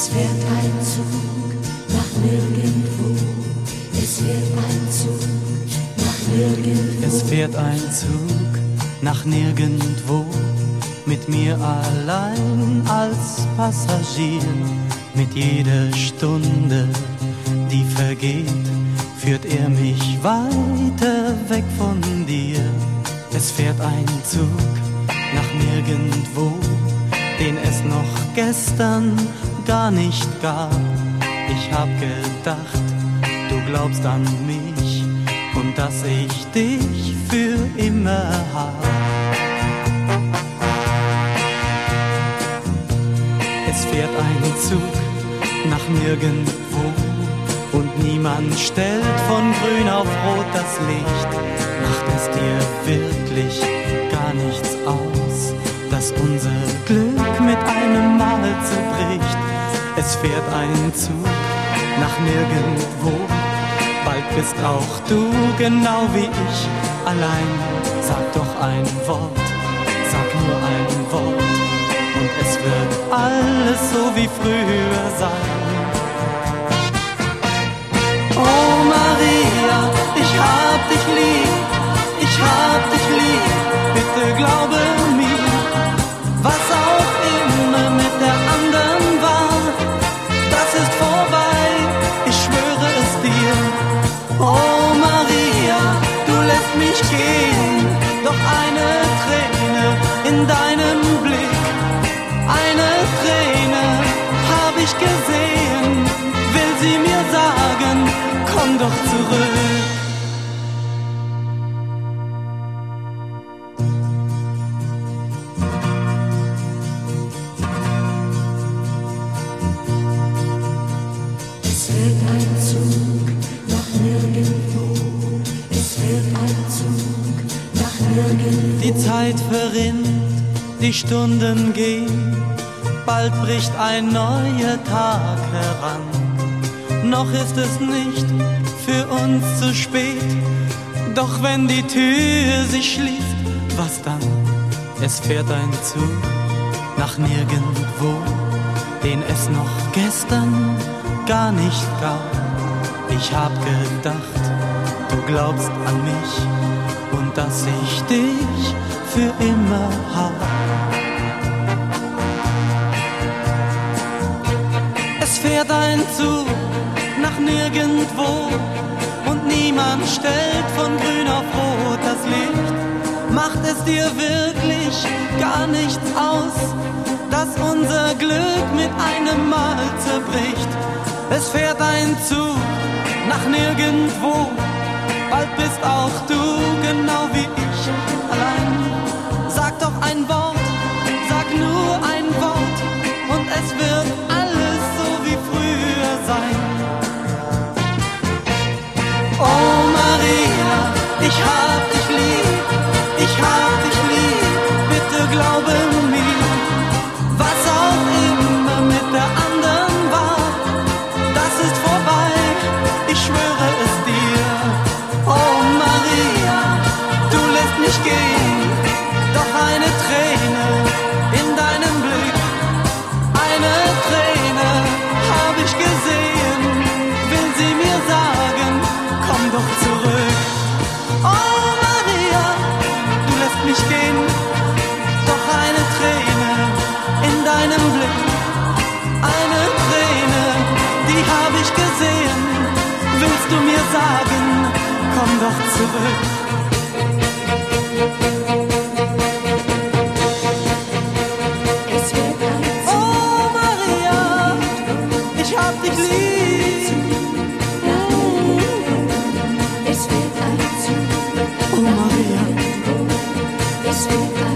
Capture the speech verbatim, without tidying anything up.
Es fährt ein Zug nach nirgendwo. Es fährt ein Zug nach nirgendwo. Es fährt ein Zug nach nirgendwo. Mit mir allein als Passagier. Mit jeder Stunde, die vergeht, führt er mich weiter weg von dir. Es fährt ein Zug nach nirgendwo, den es noch gestern gar nicht gab. Ich hab gedacht, du glaubst an mich und dass ich dich für immer hab. Es fährt ein Zug nach nirgendwo und niemand stellt von grün auf rot das Licht. Macht es dir wirklich gar nichts aus, dass unser Glück mit einem Mal zerbricht? Es fährt ein Zug nach nirgendwo, bald bist auch du genau wie ich allein. Sag doch ein Wort, sag nur ein Wort und es wird alles so wie früher sein. Oh Maria, ich hab dich lieb, ich hab dich lieb, bitte glaube mir, was auch immer mit der anderen war, das ist vorbei, ich schwöre es dir. Oh Maria, du lässt mich gehen, doch eine Träne in deinem Blick, eine Träne hab ich gesehen, will sie mir sagen, komm doch zurück. Es fährt ein Zug nach nirgendwo. Es fährt ein Zug nach nirgendwo. Die Zeit verrinnt, die Stunden gehen, bald bricht ein neuer Tag heran. Noch ist es nicht für uns zu spät, doch wenn die Tür sich schließt, was dann? Es fährt ein Zug nach nirgendwo, den es noch gestern gar nicht gab. Ich hab gedacht, du glaubst an mich und dass ich dich für immer hab. Es fährt ein Zug nach nirgendwo und niemand stellt von grün auf rot das Licht. Macht es dir wirklich gar nichts aus, dass unser Glück mit einem Mal zerbricht? Es fährt ein Zug nach nirgendwo, bald bist auch du genau wie ich allein. Sag doch ein Wort, sag nur ein Wort und es wird alles so wie früher sein. Oh Maria, ich hab dich lieb, ich hab dich lieb, bitte glaube mir, was auch immer mit der anderen war, das ist vorbei, ich schwöre es dir. Oh Maria, du lässt mich gehen, doch eine Träne in deinem Blick, eine Träne hab ich gesehen, will sie mir sagen, komm doch zurück. Oh Maria, du lässt mich gehen, doch eine Träne in deinem Blick, eine Träne, die hab ich gesehen, willst du mir sagen, komm doch zurück. Es fährt ein Zug. Oh Maria, ich hab dich lieb. Es fährt ein Zug. Oh Maria. Es fährt ein